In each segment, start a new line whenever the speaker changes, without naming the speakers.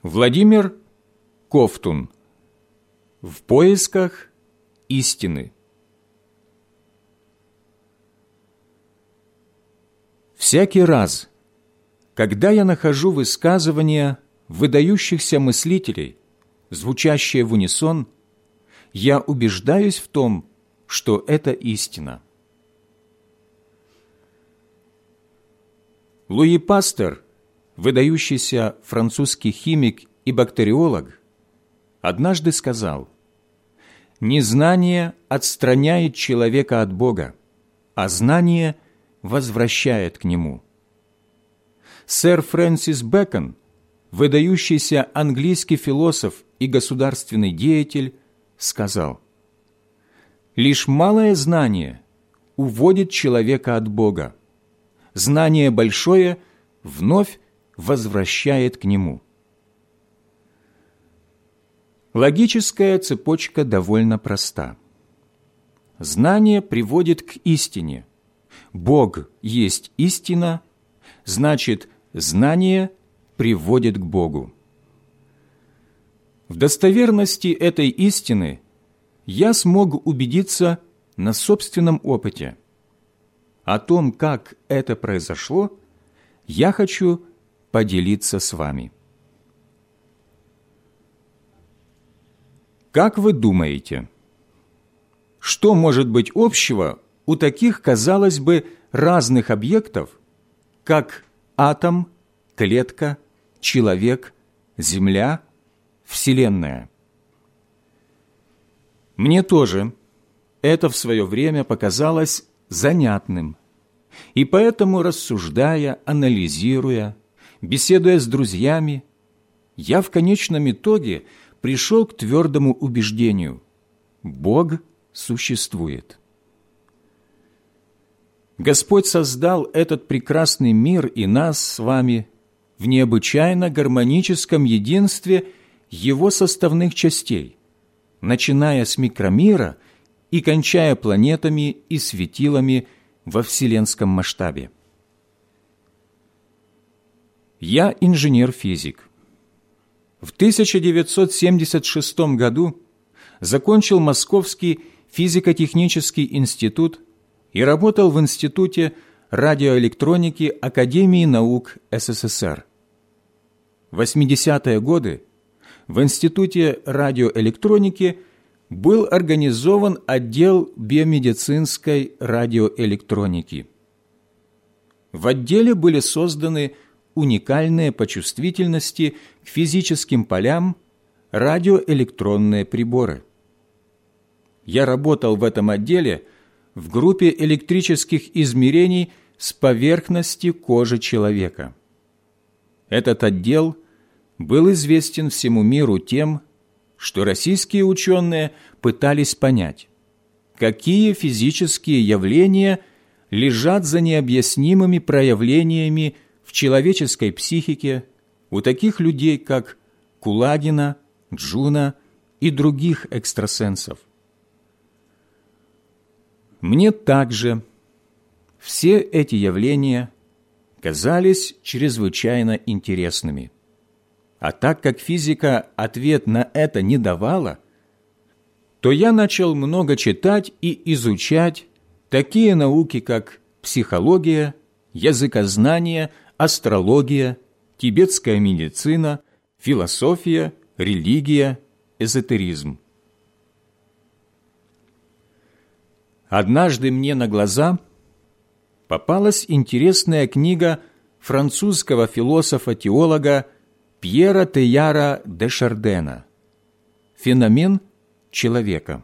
Владимир Ковтун. В поисках истины. Всякий раз, когда я нахожу высказывания выдающихся мыслителей, звучащие в унисон, я убеждаюсь в том, что это истина. Луи Пастер, выдающийся французский химик и бактериолог, однажды сказал: «Незнание отстраняет человека от Бога, а знание возвращает к Нему». Сэр Фрэнсис Бэкон, выдающийся английский философ и государственный деятель, сказал: «Лишь малое знание уводит человека от Бога. Знание большое вновь возвращает к Нему». Логическая цепочка довольно проста. Знание приводит к истине. Бог есть истина, значит, знание приводит к Богу. В достоверности этой истины я смог убедиться на собственном опыте. О том, как это произошло, я хочу поделиться с вами. Как вы думаете, что может быть общего у таких, казалось бы, разных объектов, как атом, клетка, человек, Земля, Вселенная? Мне тоже это в свое время показалось занятным, и поэтому, рассуждая, анализируя, беседуя с друзьями, я в конечном итоге пришел к твердому убеждению: Бог существует. Господь создал этот прекрасный мир и нас с вами в необычайно гармоническом единстве его составных частей, начиная с микромира и кончая планетами и светилами во вселенском масштабе. Я инженер-физик. В 1976 году закончил Московский физико-технический институт и работал в Институте радиоэлектроники Академии наук СССР. В 80-е годы в Институте радиоэлектроники был организован отдел биомедицинской радиоэлектроники. В отделе были созданы уникальные по чувствительности к физическим полям радиоэлектронные приборы. Я работал в этом отделе в группе электрических измерений с поверхности кожи человека. Этот отдел был известен всему миру тем, что российские ученые пытались понять, какие физические явления лежат за необъяснимыми проявлениями в человеческой психике у таких людей, как Кулагина, Джуна и других экстрасенсов. Мне также все эти явления казались чрезвычайно интересными. А так как физика ответ на это не давала, то я начал много читать и изучать такие науки, как психология, языкознание, астрология, тибетская медицина, философия, религия, эзотеризм. Однажды мне на глаза попалась интересная книга французского философа-теолога Пьера Тейяра де Шардена «Феномен человека».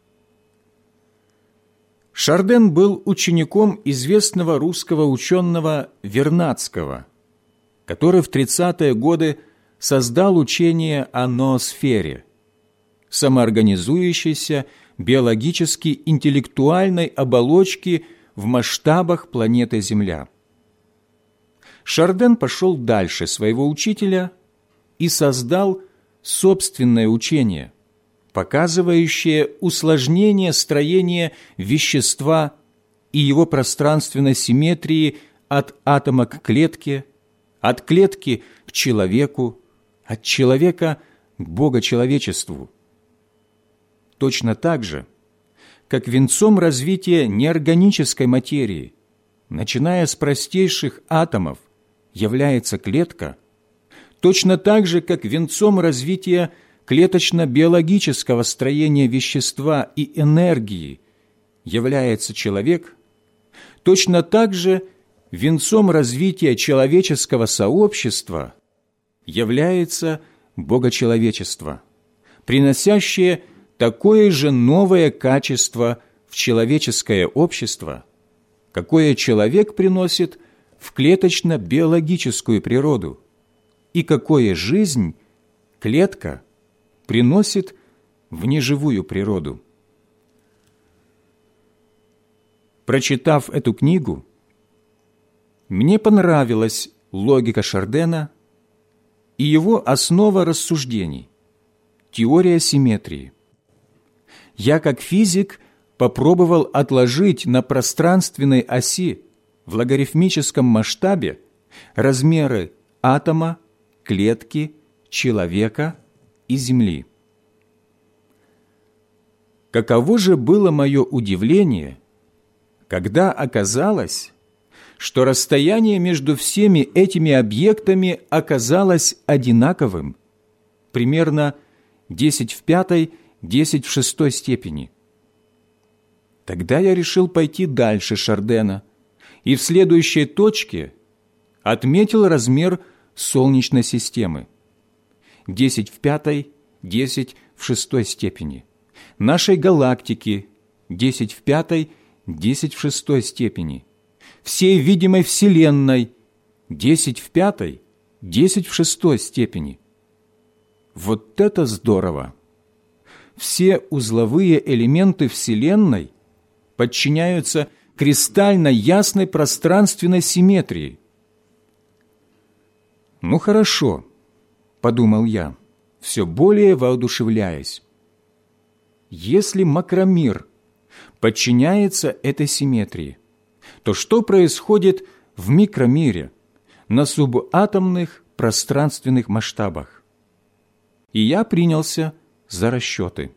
Шарден был учеником известного русского ученого Вернадского, который в 30-е годы создал учение о ноосфере, самоорганизующейся биологически-интеллектуальной оболочке в масштабах планеты Земля. Шарден пошел дальше своего учителя и создал собственное учение, показывающее усложнение строения вещества и его пространственной симметрии от атома к клетке, от клетки к человеку, от человека к богочеловечеству. Точно так же, как венцом развития неорганической материи, начиная с простейших атомов, является клетка, точно так же, как венцом развития клеточно-биологического строения вещества и энергии является человек, точно так же венцом развития человеческого сообщества является богочеловечество, приносящее такое же новое качество в человеческое общество, какое человек приносит в клеточно-биологическую природу, и какое жизнь клетка приносит в неживую природу. Прочитав эту книгу, мне понравилась логика Шардена и его основа рассуждений – теория симметрии. Я, как физик, попробовал отложить на пространственной оси в логарифмическом масштабе размеры атома, клетки, человека и Земли. Каково же было мое удивление, когда оказалось, что расстояние между всеми этими объектами оказалось одинаковым, примерно 10 в пятой, 10 в шестой степени. Тогда я решил пойти дальше Шардена и в следующей точке отметил размер Солнечной системы – 10 в пятой, 10 в шестой степени, нашей галактики – 10 в пятой, 10 в шестой степени, всей видимой Вселенной – 10 в пятой, 10 в шестой степени. Вот это здорово! Все узловые элементы Вселенной подчиняются кристально ясной пространственной симметрии. «Ну хорошо», – подумал я, все более воодушевляясь. Если макромир подчиняется этой симметрии, то что происходит в микромире, на субатомных пространственных масштабах? И я принялся за расчеты.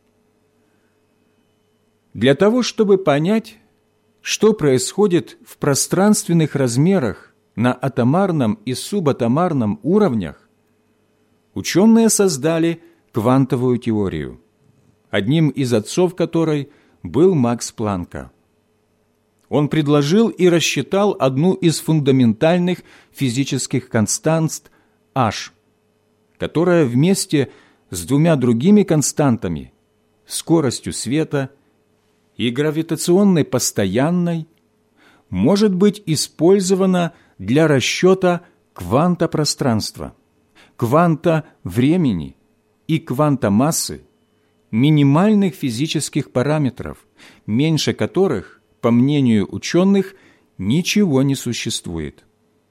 Для того, чтобы понять, что происходит в пространственных размерах на атомарном и субатомарном уровнях, ученые создали квантовую теорию, одним из отцов которой был Макс Планка. Он предложил и рассчитал одну из фундаментальных физических констант H, которая вместе с двумя другими константами, скоростью света и гравитационной постоянной, может быть использована для расчета кванта пространства, кванта времени и кванта массы, минимальных физических параметров, меньше которых, по мнению ученых, ничего не существует.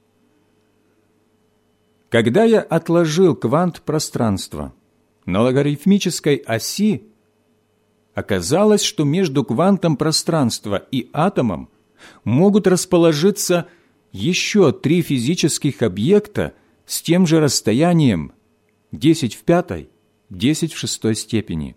Когда я отложил квант пространства на логарифмической оси, оказалось, что между квантом пространства и атомом могут расположиться еще 3 физических объекта с тем же расстоянием 10 в пятой, 10 в шестой степени.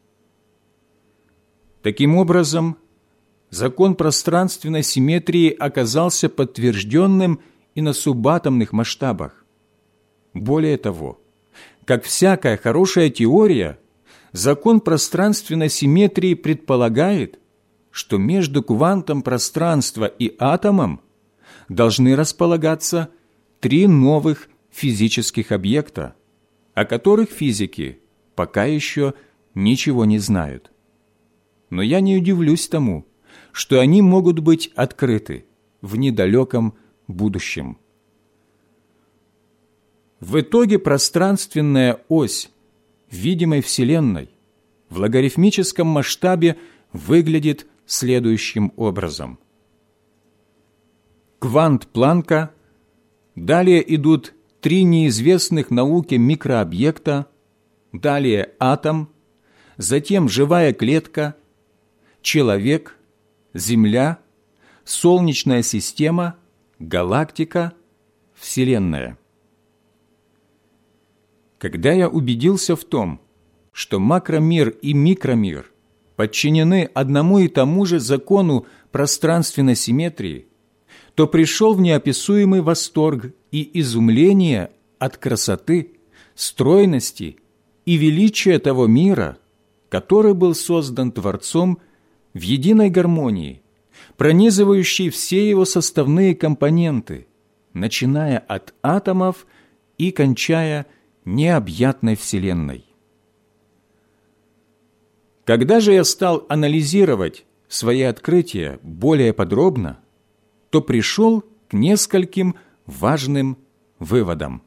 Таким образом, закон пространственной симметрии оказался подтвержденным и на субатомных масштабах. Более того, как всякая хорошая теория, закон пространственной симметрии предполагает, что между квантом пространства и атомом должны располагаться 3 новых физических объекта, о которых физики пока еще ничего не знают. Но я не удивлюсь тому, что они могут быть открыты в недалеком будущем. В итоге пространственная ось видимой Вселенной в логарифмическом масштабе выглядит следующим образом. Квант Планка, далее идут 3 неизвестных науке микрообъекта, далее атом, затем живая клетка, человек, Земля, Солнечная система, галактика, Вселенная. Когда я убедился в том, что макромир и микромир подчинены одному и тому же закону пространственной симметрии, то пришел в неописуемый восторг и изумление от красоты, стройности и величия того мира, который был создан Творцом в единой гармонии, пронизывающей все его составные компоненты, начиная от атомов и кончая необъятной Вселенной. Когда же я стал анализировать свои открытия более подробно, то пришел к нескольким важным выводам.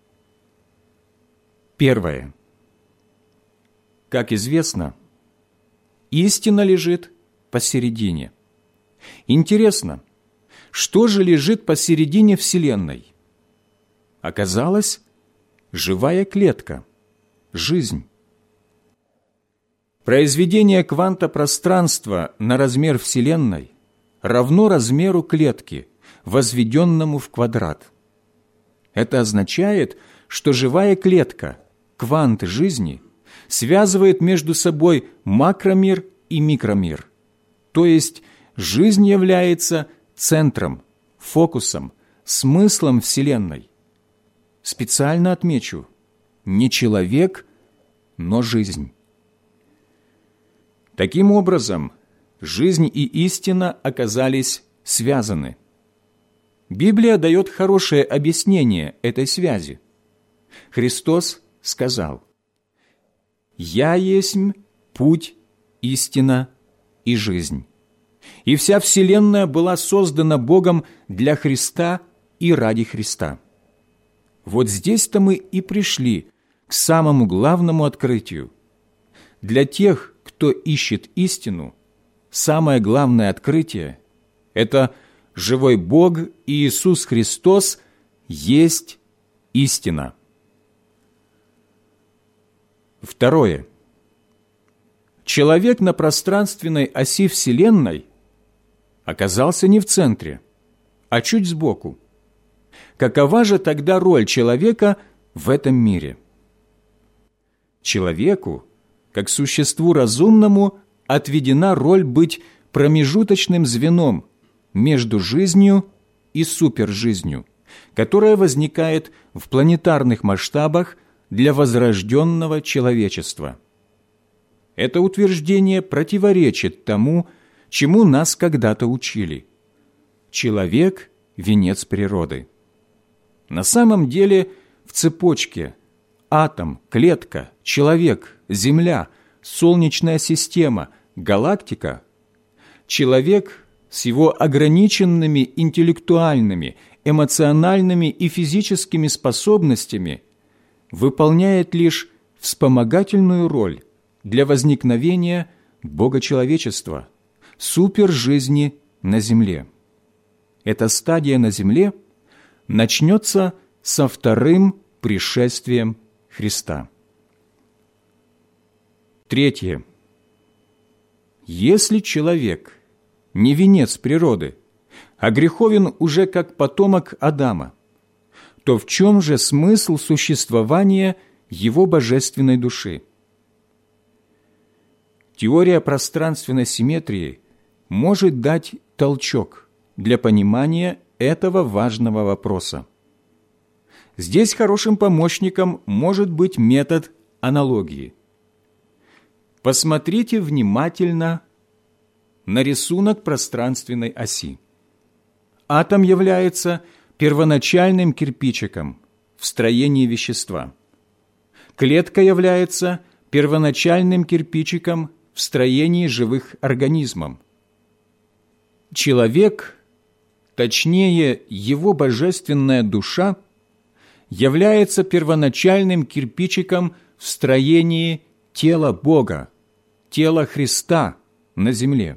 Первое. Как известно, истина лежит посередине. Интересно, что же лежит посередине Вселенной? Оказалось, живая клетка, жизнь. Произведение кванта пространства на размер Вселенной равно размеру клетки, возведенному в квадрат. Это означает, что живая клетка, квант жизни, связывает между собой макромир и микромир. То есть жизнь является центром, фокусом, смыслом Вселенной. Специально отмечу, не человек, но жизнь. Таким образом, жизнь и истина оказались связаны. Библия дает хорошее объяснение этой связи. Христос сказал: «Я есмь путь, истина и жизнь». И вся Вселенная была создана Богом для Христа и ради Христа. Вот здесь-то мы и пришли к самому главному открытию. Для тех, кто ищет истину, самое главное открытие – это живой Бог и Иисус Христос есть истина. Второе. Человек на пространственной оси Вселенной оказался не в центре, а чуть сбоку. Какова же тогда роль человека в этом мире? Человеку, как существу разумному, отведена роль быть промежуточным звеном между жизнью и супержизнью, которая возникает в планетарных масштабах для возрожденного человечества. Это утверждение противоречит тому, чему нас когда-то учили. Человек – венец природы. На самом деле в цепочке атом, клетка, человек, Земля, Солнечная система, галактика человек с его ограниченными интеллектуальными, эмоциональными и физическими способностями выполняет лишь вспомогательную роль для возникновения богочеловечества, супержизни на Земле. Эта стадия на Земле начнется со вторым пришествием Христа. Третье. Если человек не венец природы, а греховен уже как потомок Адама, то в чем же смысл существования его божественной души? Теория пространственной симметрии может дать толчок для понимания этого важного вопроса. Здесь хорошим помощником может быть метод аналогии. Посмотрите внимательно на рисунок пространственной оси. Атом является первоначальным кирпичиком в строении вещества. Клетка является первоначальным кирпичиком в строении живых организмов. Человек, точнее его божественная душа, является первоначальным кирпичиком в строении тела Бога, тела Христа на земле.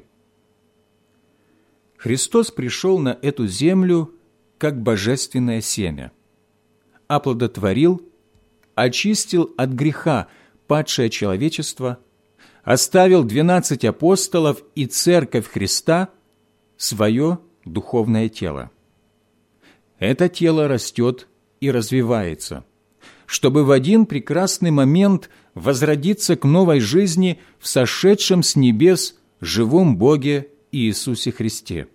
Христос пришел на эту землю как божественное семя, оплодотворил, очистил от греха падшее человечество, оставил 12 апостолов и Церковь Христа свое духовное тело. Это тело растет и развивается, чтобы в один прекрасный момент возродиться к новой жизни в сошедшем с небес живом Боге Иисусе Христе.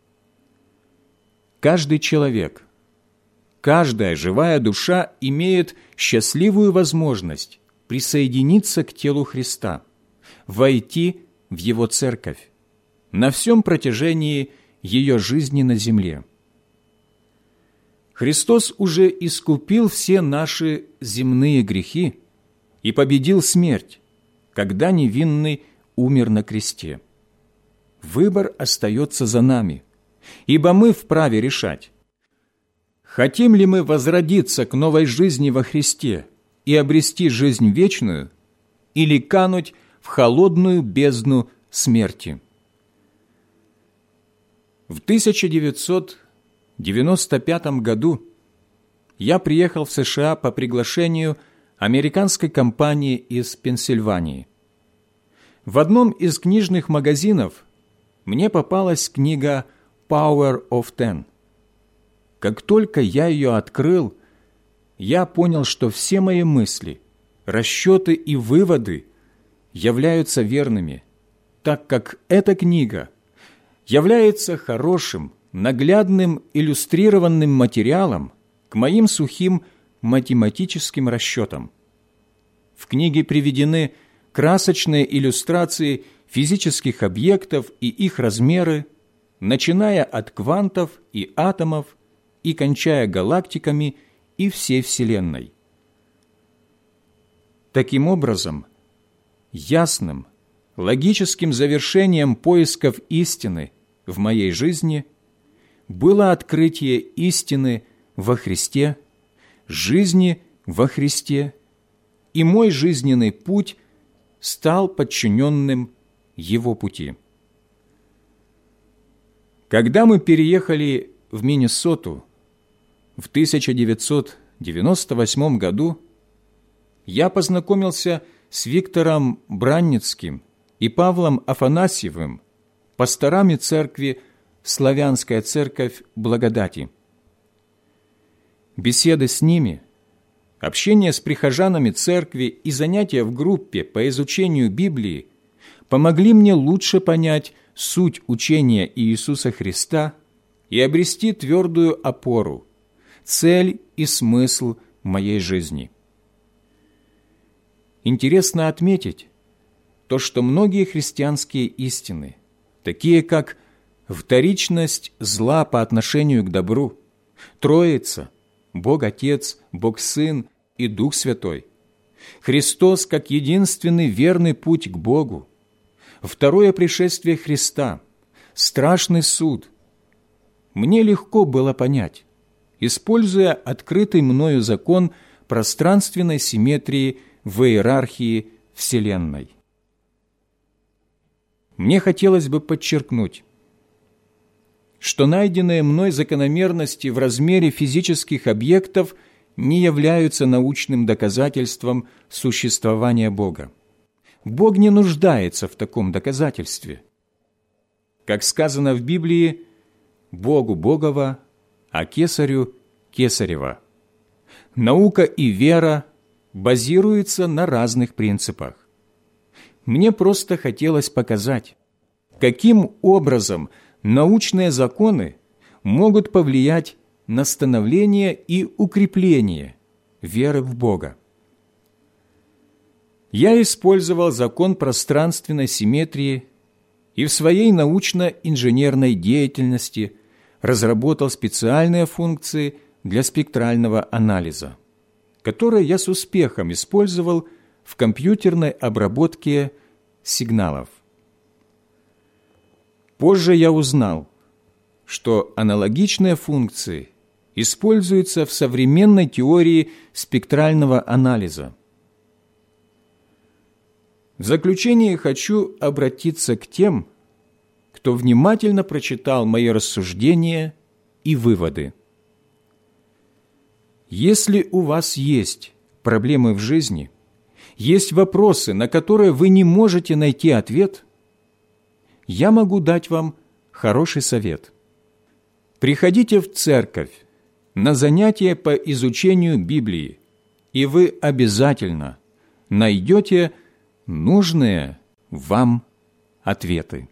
Каждый человек, каждая живая душа имеет счастливую возможность присоединиться к телу Христа, войти в Его церковь на всем протяжении ее жизни на земле. Христос уже искупил все наши земные грехи и победил смерть, когда невинный умер на кресте. Выбор остается за нами, ибо мы вправе решать, хотим ли мы возродиться к новой жизни во Христе и обрести жизнь вечную, или кануть в холодную бездну смерти. В 1995 году я приехал в США по приглашению американской компании из Пенсильвании. В одном из книжных магазинов мне попалась книга «Power of Ten». Как только я ее открыл, я понял, что все мои мысли, расчеты и выводы являются верными, так как эта книга является хорошим, наглядным, иллюстрированным материалом к моим сухим математическим расчетам. В книге приведены красочные иллюстрации физических объектов и их размеры, начиная от квантов и атомов и кончая галактиками и всей Вселенной. Таким образом, ясным, логическим завершением поисков истины в моей жизни было открытие истины во Христе, жизни во Христе, и мой жизненный путь стал подчиненным Его пути. Когда мы переехали в Миннесоту в 1998 году, я познакомился с Виктором Бранницким и Павлом Афанасьевым, пасторами церкви «Славянская церковь благодати». Беседы с ними, общение с прихожанами церкви и занятия в группе по изучению Библии помогли мне лучше понять суть учения Иисуса Христа и обрести твердую опору, цель и смысл моей жизни. Интересно отметить то, что многие христианские истины, такие как вторичность зла по отношению к добру, Троица, Бог Отец, Бог Сын и Дух Святой, Христос как единственный верный путь к Богу, второе пришествие Христа, страшный суд, мне легко было понять, используя открытый мною закон пространственной симметрии в иерархии Вселенной. Мне хотелось бы подчеркнуть, что найденные мной закономерности в размере физических объектов не являются научным доказательством существования Бога. Бог не нуждается в таком доказательстве. Как сказано в Библии, Богу Богова, а Кесарю Кесарева. Наука и вера базируются на разных принципах. Мне просто хотелось показать, каким образом научные законы могут повлиять на становление и укрепление веры в Бога. Я использовал закон пространственной симметрии и в своей научно-инженерной деятельности разработал специальные функции для спектрального анализа, которые я с успехом использовал в компьютерной обработке сигналов. Позже я узнал, что аналогичные функции используются в современной теории спектрального анализа. В заключение хочу обратиться к тем, кто внимательно прочитал мои рассуждения и выводы. Если у вас есть проблемы в жизни, есть вопросы, на которые вы не можете найти ответ, я могу дать вам хороший совет. Приходите в церковь на занятия по изучению Библии и вы обязательно найдете нужные вам ответы.